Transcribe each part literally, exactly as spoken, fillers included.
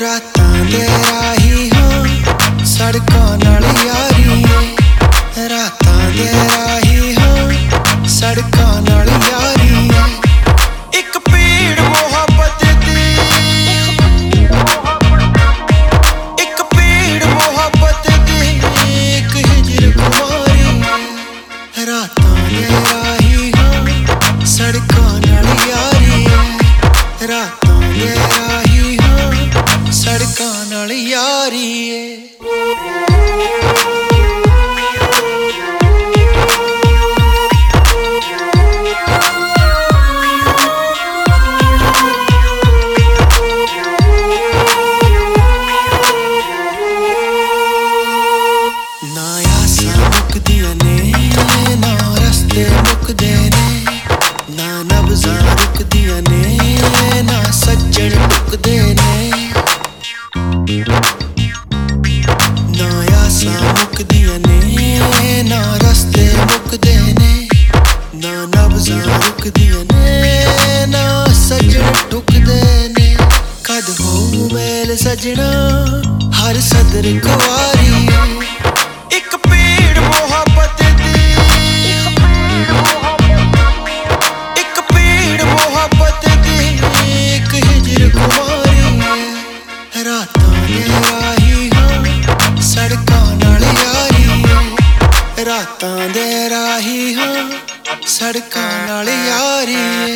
रातां दे राही हां सड़कां नाल यारी है। रातां दे राही हां सड़कां नाल यारी है। एक पीड़ मोहब्बत दी, एक पीड़ मोहब्बत दी, एक हिजर खुमारी है। रातां दे राही हां सड़कां नाल यारी है। रातां दे राही हां सड़कां नाल यारी है। सजना हर सदर कुवारी है। एक पीड़ मोहब्बत दी, एक पीड़ मोहब्बत दी, एक हिजर खुमारी है। रातां दे राही हां सड़कां नाल यारी है। रातां दे राही हां सड़कां नाल यारी है।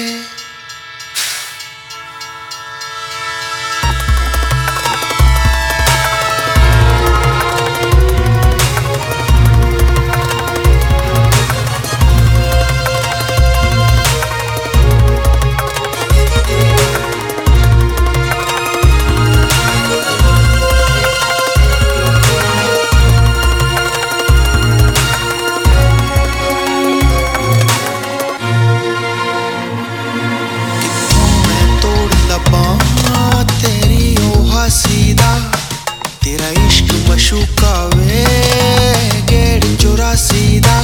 तेरा इश्क मशूका वे गेड़ चौरासी दा।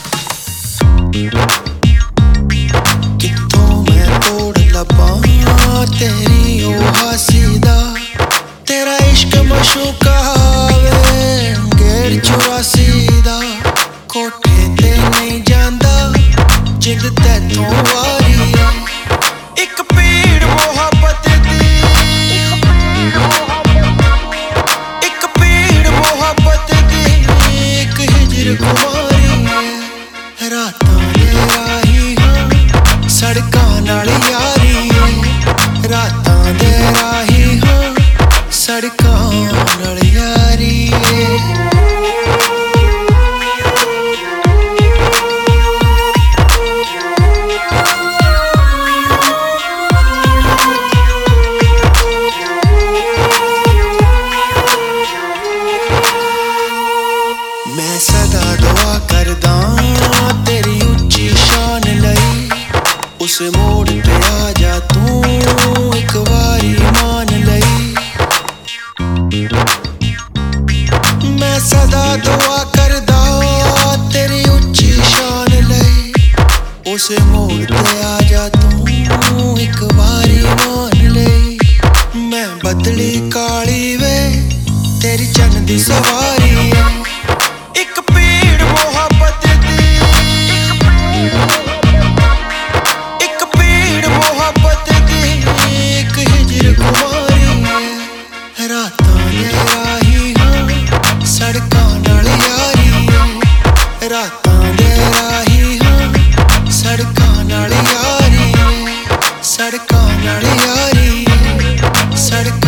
कित्थों मैं तोड़ लब्बां तेरी ओ हासी दा। तेरा इश्क मशूका वे गेड़ चौरासी दा। कोठे ते नहीं जांदा जिंद तैथों वारी है। एक पीड़ मोहब्बत दी, एक पीड़ मोहब्बत दी, एक हिजर खुमारी है। रातां दे राही हां सड़कां नाल यारी है। रातां दे राही हां सड़कां नाल यारी है। मैं सदा दुआ करदा तेरी उच्ची शान लई। उस मोड़ ते आ जा तू एक वारी मान लई। मैं सदा दुआ करदा तेरी उच्ची शान लई। उस मोड़ ते आ जा तू एक वारी मान लई। मैं बदली काली वे तेरी चन्न दी सवारी है। एक पीड़ मोहब्बत दी, एक पीड़ मोहब्बत दी, एक हिजर खुमारी है। रातां दे राही हां सड़कां नाल यारी है। रातां दे राही हां सड़कां नाल यारी है। सड़कां नाल यारी है। सड़कां